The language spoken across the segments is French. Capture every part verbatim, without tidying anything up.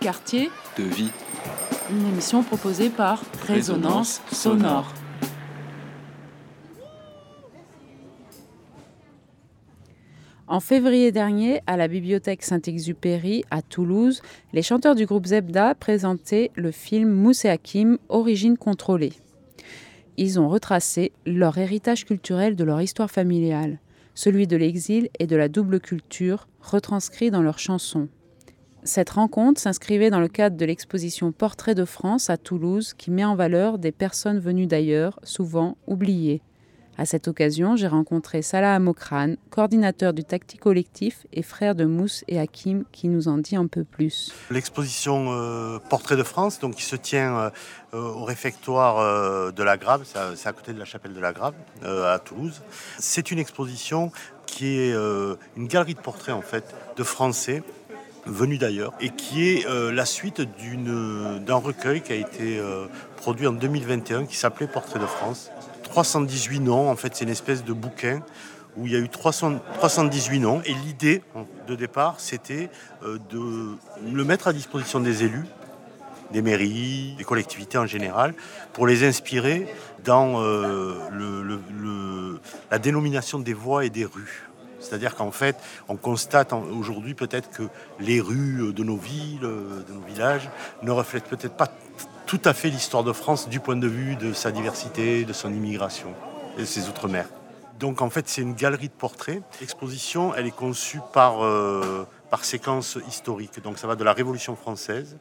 quartier de vie. Une émission proposée par Résonance, Résonance Sonore. En février dernier, à la bibliothèque Saint-Exupéry à Toulouse, les chanteurs du groupe Zebda présentaient le film Mousse et Hakim, Origine contrôlée. Ils ont retracé leur héritage culturel de leur histoire familiale, celui de l'exil et de la double culture, retranscrit dans leurs chansons. Cette rencontre s'inscrivait dans le cadre de l'exposition Portraits de France à Toulouse qui met en valeur des personnes venues d'ailleurs, souvent oubliées. À cette occasion, j'ai rencontré Salah Amokrane, coordinateur du Tacti Collectif et frère de Mousse et Hakim, qui nous en dit un peu plus. L'exposition euh, Portraits de France, donc, qui se tient euh, au réfectoire euh, de la Grave, c'est à, c'est à côté de la chapelle de la Grave, euh, à Toulouse. C'est une exposition qui est euh, une galerie de portraits en fait, de Français venus d'ailleurs, et qui est euh, la suite d'une, d'un recueil qui a été euh, produit en deux mille vingt et un, qui s'appelait Portraits de France. trois cent dix-huit noms, en fait, c'est une espèce de bouquin où il y a eu trois cents, trois cent dix-huit noms. Et l'idée de départ, c'était de le mettre à disposition des élus, des mairies, des collectivités en général, pour les inspirer dans euh, le, le, le, la dénomination des voies et des rues. C'est-à-dire qu'en fait, on constate aujourd'hui peut-être que les rues de nos villes, de nos villages, ne reflètent peut-être pas tout à fait l'histoire de France du point de vue de sa diversité, de son immigration et de ses outre-mer. Donc en fait, c'est une galerie de portraits. L'exposition, elle est conçue par, euh, par séquence historique. Donc ça va de la Révolution française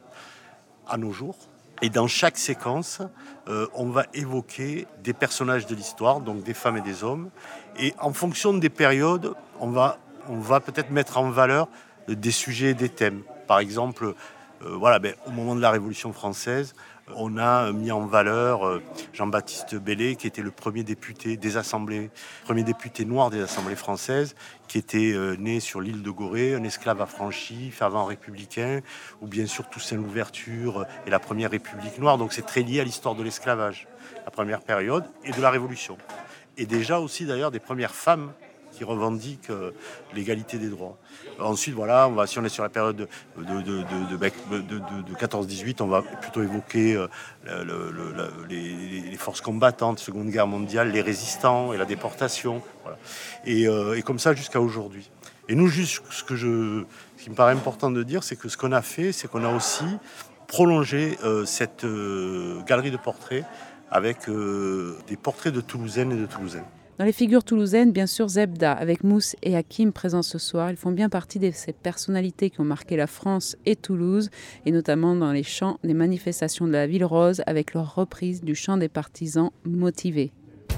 à nos jours. Et dans chaque séquence, euh, on va évoquer des personnages de l'histoire, donc des femmes et des hommes. Et en fonction des périodes, on va, on va peut-être mettre en valeur des sujets et des thèmes. Par exemple, euh, voilà, ben, au moment de la Révolution française, on a mis en valeur Jean-Baptiste Bellay, qui était le premier député des assemblées, premier député noir des assemblées françaises, qui était né sur l'île de Gorée, un esclave affranchi, fervent républicain, ou bien sûr Toussaint Louverture et la première République noire. Donc c'est très lié à l'histoire de l'esclavage, la première période, et de la Révolution. Et déjà aussi d'ailleurs des premières femmes qui revendiquent euh, l'égalité des droits. Ensuite, voilà, on va, si on est sur la période de, de, de, de, de, de, de quatorze dix-huit, on va plutôt évoquer euh, le, le, le, les, les forces combattantes, Seconde Guerre mondiale, les résistants et la déportation. Voilà. Et, euh, et comme ça jusqu'à aujourd'hui. Et nous, juste ce, que je, ce qui me paraît important de dire, c'est que ce qu'on a fait, c'est qu'on a aussi prolongé euh, cette euh, galerie de portraits avec euh, des portraits de Toulousaines et de Toulousains. Dans les figures toulousaines, bien sûr, Zebda, avec Mousse et Hakim présents ce soir, ils font bien partie de ces personnalités qui ont marqué la France et Toulouse, et notamment dans les chants des manifestations de la Ville Rose, avec leur reprise du chant des partisans motivés.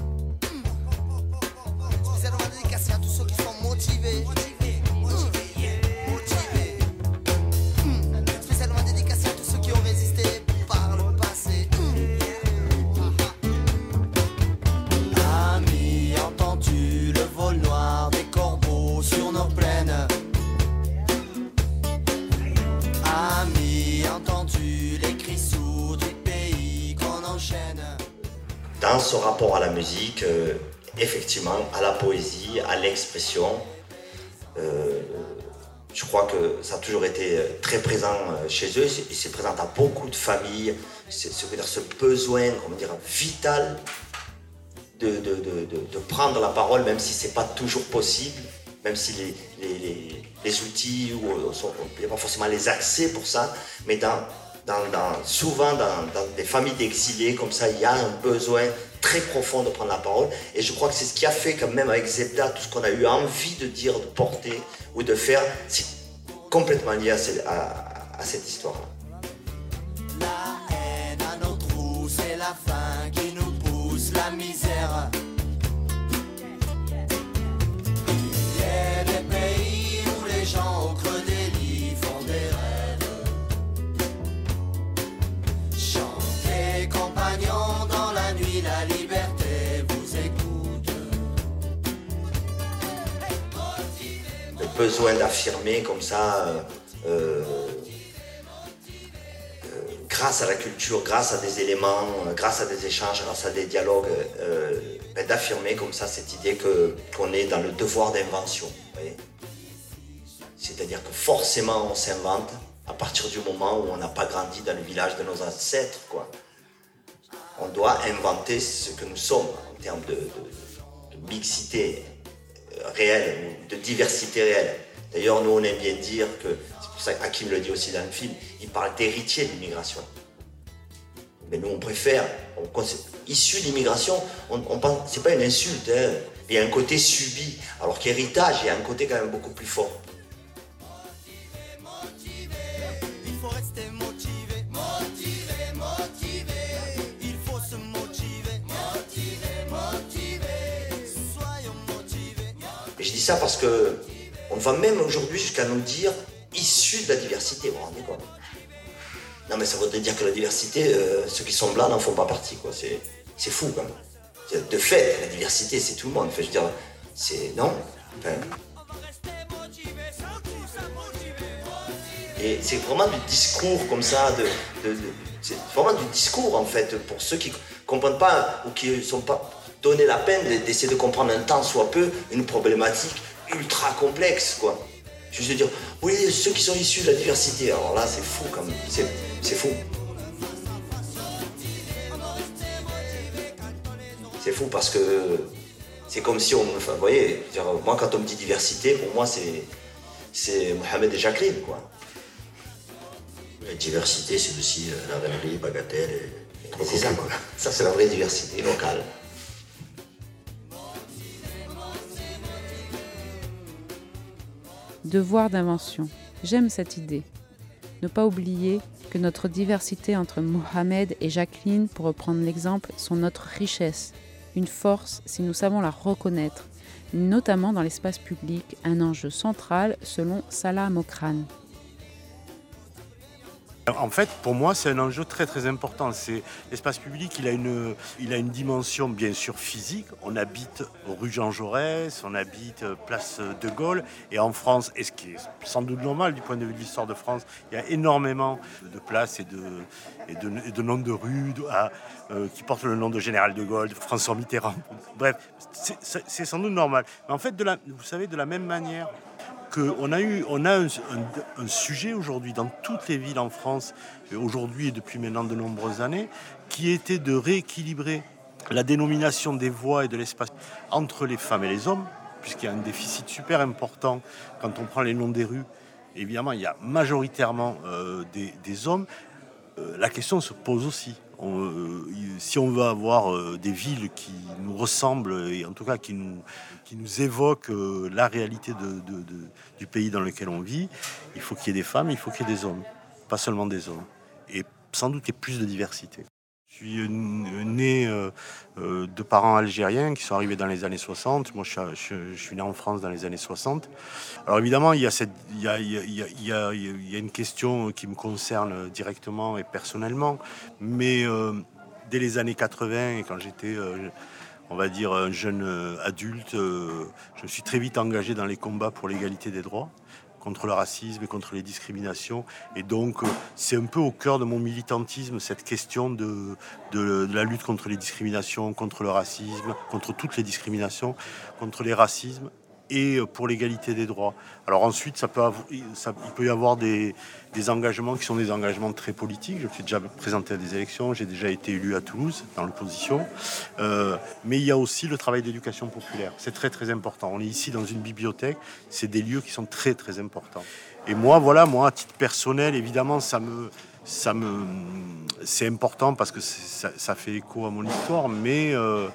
Dans ce rapport à la musique, euh, effectivement, à la poésie, à l'expression, euh, je crois que ça a toujours été très présent chez eux, et c'est présent dans beaucoup de familles, c'est, c'est-à-dire ce besoin, comment dire, vital de, de, de, de, de prendre la parole, même si c'est pas toujours possible, même si les, les, les, les outils, ou, sont, il n'y a pas forcément les accès pour ça, mais dans Dans, dans, souvent dans, dans des familles d'exilés, comme ça, il y a un besoin très profond de prendre la parole. Et je crois que c'est ce qui a fait, quand même, avec Zebda, tout ce qu'on a eu envie de dire, de porter ou de faire, c'est complètement lié à, cette, à, à cette histoire-là. La haine à nos trous, c'est la faim qui nous pousse, la misère. Il y a des pays où les gens au creux des lits font des rêves. Compagnons dans la nuit, la liberté vous écoute. Le besoin d'affirmer comme ça, euh, euh, grâce à la culture, grâce à des éléments, grâce à des échanges, grâce à des dialogues, euh, ben d'affirmer comme ça cette idée que, qu'on est dans le devoir d'invention. Vous voyez ? C'est-à-dire que forcément on s'invente à partir du moment où on n'a pas grandi dans le village de nos ancêtres, quoi. On doit inventer ce que nous sommes en termes de, de, de mixité réelle, de diversité réelle. D'ailleurs, nous, on aime bien dire que, c'est pour ça qu'Hakim le dit aussi dans le film, il parle d'héritier de l'immigration. Mais nous, on préfère, on, issu de l'immigration, on, on pense, c'est pas une insulte, hein. Il y a un côté subi, alors qu'héritage, il y a un côté quand même beaucoup plus fort. Il faut rester motivé, motivé, motivé. Il faut se motiver, motivé, motivé. Soyons motivés. Et je dis ça parce que on va même aujourd'hui jusqu'à nous dire issu de la diversité, vous vous rendez compte? Non mais ça voudrait dire que la diversité, euh, ceux qui sont blancs n'en font pas partie, quoi. C'est, c'est fou quand même. De fait, la diversité, c'est tout le monde. Enfin, je veux dire, c'est non. Enfin, et c'est vraiment du discours comme ça, de, de, de, c'est vraiment du discours en fait pour ceux qui comprennent pas ou qui ne sont pas donné la peine d'essayer de comprendre un tant soit peu une problématique ultra complexe, quoi. Juste de dire, oui, ceux qui sont issus de la diversité. Alors là, c'est fou quand même. C'est, c'est fou. C'est fou parce que c'est comme si on me... Enfin, vous voyez, dire, moi, quand on me dit diversité, pour moi, c'est, c'est Mohamed et Jacqueline, quoi. La diversité, c'est aussi euh, la rêverie, bagatelle et... et c'est ça, quoi. Ça, c'est la vraie diversité locale. Devoir d'invention. J'aime cette idée. Ne pas oublier que notre diversité entre Mohamed et Jacqueline, pour reprendre l'exemple, sont notre richesse. Une force si nous savons la reconnaître, notamment dans l'espace public, un enjeu central selon Salah Mokrane. En fait, pour moi, c'est un enjeu très très important. C'est, l'espace public, il a, une, il a une dimension bien sûr physique. On habite rue Jean Jaurès, on habite place de Gaulle. Et en France, et ce qui est sans doute normal du point de vue de l'histoire de France, il y a énormément de places et de, et de, et de noms de rues de, à, euh, qui portent le nom de Général de Gaulle, de François Mitterrand. Bref, c'est, c'est, c'est sans doute normal. Mais en fait, de la, vous savez, de la même manière... On a, eu, on a un, un, un sujet aujourd'hui dans toutes les villes en France, aujourd'hui et depuis maintenant de nombreuses années, qui était de rééquilibrer la dénomination des voies et de l'espace entre les femmes et les hommes, puisqu'il y a un déficit super important quand on prend les noms des rues. Évidemment, il y a majoritairement euh, des, des hommes. Euh, la question se pose aussi. On, euh, si on veut avoir euh, des villes qui nous ressemblent et en tout cas qui nous, qui nous évoquent euh, la réalité de, de, de, du pays dans lequel on vit, il faut qu'il y ait des femmes, il faut qu'il y ait des hommes, pas seulement des hommes. Et sans doute qu'il y ait plus de diversité. Je suis né euh, euh, de parents algériens qui sont arrivés dans les années soixante. Moi, je, je, je suis né en France dans les années soixante. Alors évidemment, il y a, cette, il y a, il y a, il y a, il y a une question qui me concerne directement et personnellement. Mais euh, dès les années quatre-vingts, quand j'étais, euh, on va dire, un jeune adulte, euh, je me suis très vite engagé dans les combats pour l'égalité des droits, contre le racisme et contre les discriminations. Et donc, c'est un peu au cœur de mon militantisme, cette question de, de, de la lutte contre les discriminations, contre le racisme, contre toutes les discriminations, contre les racismes et pour l'égalité des droits. Alors ensuite, ça peut avoir, ça, il peut y avoir des, des engagements qui sont des engagements très politiques. Je me suis déjà présenté à des élections, j'ai déjà été élu à Toulouse dans l'opposition. Euh, mais il y a aussi le travail d'éducation populaire. C'est très très important. On est ici dans une bibliothèque, c'est des lieux qui sont très très importants. Et moi, voilà, moi, à titre personnel, évidemment, ça me... Ça me, c'est important parce que ça, ça fait écho à mon histoire, mais euh,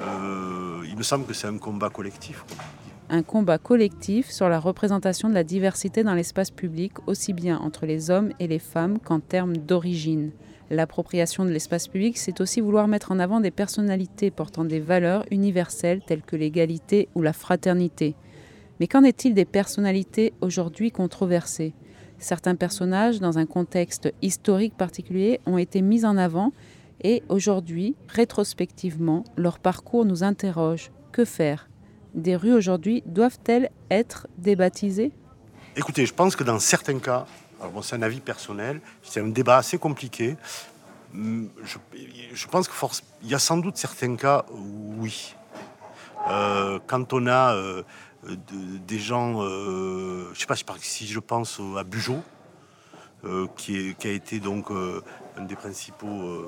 euh, il me semble que c'est un combat collectif, quoi. Un combat collectif sur la représentation de la diversité dans l'espace public, aussi bien entre les hommes et les femmes qu'en termes d'origine. L'appropriation de l'espace public, c'est aussi vouloir mettre en avant des personnalités portant des valeurs universelles telles que l'égalité ou la fraternité. Mais qu'en est-il des personnalités aujourd'hui controversées ? Certains personnages, dans un contexte historique particulier, ont été mis en avant et aujourd'hui, rétrospectivement, leur parcours nous interroge. Que faire ? Des rues aujourd'hui doivent-elles être débaptisées ? Écoutez, je pense que dans certains cas, alors bon, c'est un avis personnel, c'est un débat assez compliqué. Je, je pense qu'il force, y a sans doute certains cas, oui. Euh, quand on a euh, de, des gens, euh, je ne sais pas si je pense à Bugeaud, euh, qui, est, qui a été donc euh, un des principaux euh,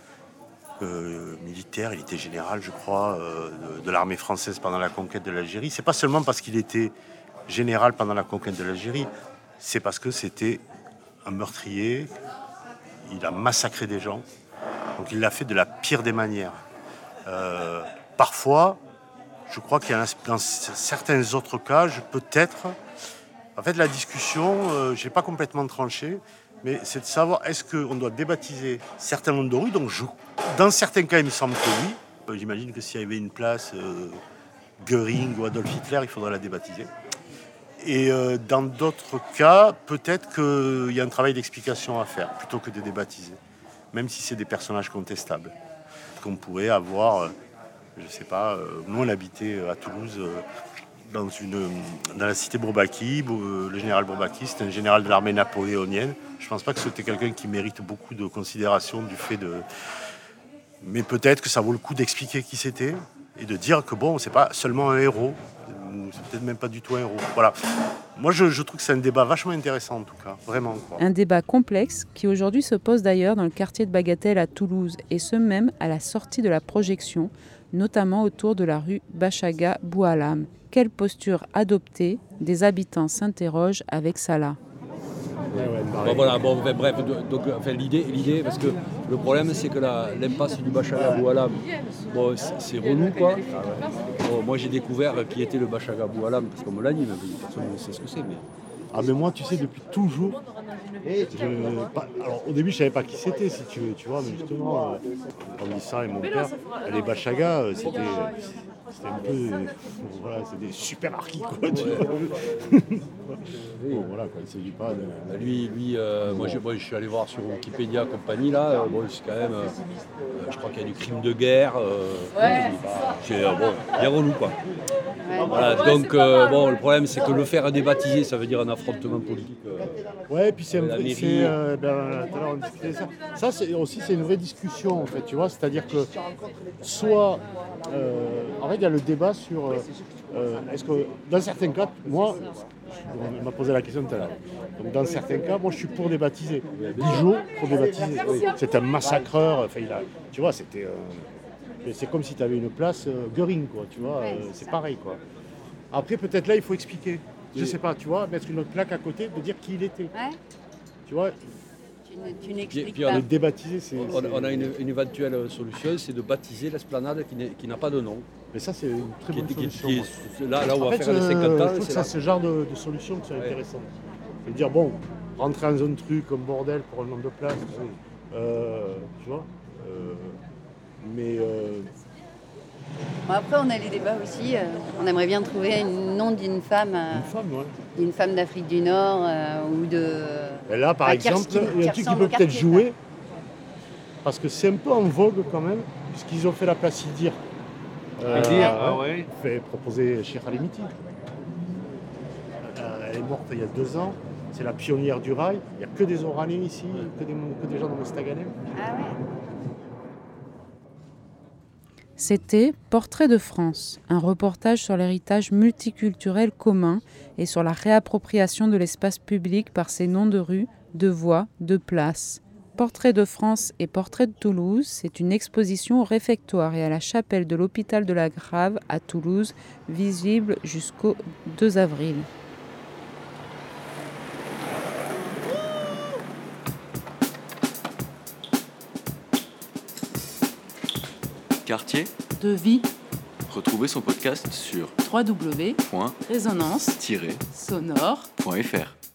euh, militaires. Il était général, je crois, euh, de, de l'armée française pendant la conquête de l'Algérie. C'est pas seulement parce qu'il était général pendant la conquête de l'Algérie, c'est parce que c'était un meurtrier. Il a massacré des gens. Donc il l'a fait de la pire des manières. Euh, parfois, je crois qu'il y a dans certains autres cas, je, peut-être... En fait, la discussion, euh, je n'ai pas complètement tranché, mais c'est de savoir est-ce qu'on doit débaptiser certains noms de rues. Donc, je, dans certains cas, il me semble que oui. Euh, j'imagine que s'il y avait une place euh, Göring ou Adolf Hitler, il faudrait la débaptiser. Et euh, dans d'autres cas, peut-être qu'il y a un travail d'explication à faire, plutôt que de débaptiser. Même si c'est des personnages contestables. Qu'on pourrait avoir, euh, je ne sais pas, euh, nous on habitait à Toulouse, euh, dans, une, dans la cité Bourbaki. Euh, le général Bourbaki, c'était un général de l'armée napoléonienne. Je ne pense pas que c'était quelqu'un qui mérite beaucoup de considération du fait de... Mais peut-être que ça vaut le coup d'expliquer qui c'était et de dire que bon, c'est pas seulement un héros, c'est peut-être même pas du tout un héros. Voilà. Moi, je, je trouve que c'est un débat vachement intéressant, en tout cas, vraiment. Quoi. Un débat complexe qui aujourd'hui se pose d'ailleurs dans le quartier de Bagatelle à Toulouse, et ce même à la sortie de la projection, notamment autour de la rue Bachaga Boualam. Quelle posture adopter? Des habitants s'interrogent avec Salah. Ouais, ouais, bon, voilà, bon, enfin, bref, donc, enfin, l'idée, l'idée, parce que le problème, c'est que la, l'impasse du Bachaga Boualam, bon, c'est, c'est relou, quoi. Bon, moi, j'ai découvert qui était le Bachaga Boualam, parce qu'on me l'a dit, mais personne ne sait ce que c'est. Mais... Ah, mais moi, tu sais, depuis toujours, je, pas, alors, au début, je ne savais pas qui c'était, si tu veux, tu vois, mais justement, euh, en grandissant et mon père, les Bachaga, c'était... C'était un peu, euh, voilà, c'est des super archis, quoi. Tu vois. Bon, voilà, quoi, il ne s'agit pas de... Lui, lui euh, moi, je, moi, je suis allé voir sur Wikipédia, compagnie, là, euh, bon, c'est quand même, euh, je crois qu'il y a du crime de guerre, euh, ouais, bah, c'est euh, bon, bien relou, quoi. Ouais. Voilà, donc, euh, bon, le problème, c'est que le faire débaptiser, ça veut dire un affrontement politique. Euh, ouais, et puis c'est un peu, c'est, euh, ben, tout à l'heure, on discutait ça. Ça, c'est aussi, c'est une vraie discussion, en fait, tu vois, c'est-à-dire que soit, euh, en fait, il y a le débat sur, euh, euh, est-ce que, dans certains cas, moi, on m'a posé la question tout à l'heure, donc dans certains cas, moi, je suis pour débaptiser. Bigot pour débaptiser. Oui. C'est un massacreur, enfin, il a, tu vois, c'était... Euh, c'est comme si tu avais une place euh, Göring, quoi, tu vois, euh, c'est pareil, quoi. Après, peut-être là, il faut expliquer. Je sais pas, tu vois, mettre une plaque à côté, de dire qui il était. Ouais. Tu vois. Tu, tu n'expliques puis, puis, pas. Le débaptiser, c'est... On, c'est... on a une, une éventuelle solution, c'est de baptiser l'esplanade qui, qui n'a pas de nom. Mais ça, c'est une très bonne qui, solution. Qui, qui, là, là où on va fait, faire les cinquante ans, je trouve que c'est ce genre de, de solution qui est ouais. intéressant. C'est de dire, bon, rentrer dans un truc comme bordel pour un nombre de places, euh, tu vois. Euh, mais... Euh, Bon, après, on a les débats aussi. Euh, on aimerait bien trouver un nom d'une femme, euh, une femme, ouais. d'une femme d'Afrique du Nord euh, ou de. Et là, par bah, exemple, il y a un truc qui peut peut-être jouer, ça. Parce que c'est un peu en vogue quand même, puisqu'ils ont fait la place Idir. Euh, Idir, ah ouais. Fait proposer Cheikh Halimiti. Euh, elle est morte il y a deux ans. C'est la pionnière du rail. Il n'y a que des Oranais ici, que des, que des gens de Mostaganem. Ah ouais. C'était Portrait de France, un reportage sur l'héritage multiculturel commun et sur la réappropriation de l'espace public par ses noms de rues, de voies, de places. Portrait de France et Portrait de Toulouse, c'est une exposition au réfectoire et à la chapelle de l'hôpital de la Grave à Toulouse, visible jusqu'au deux avril. Quartier de vie. Retrouvez son podcast sur w w w point résonance tiret sonore point f r.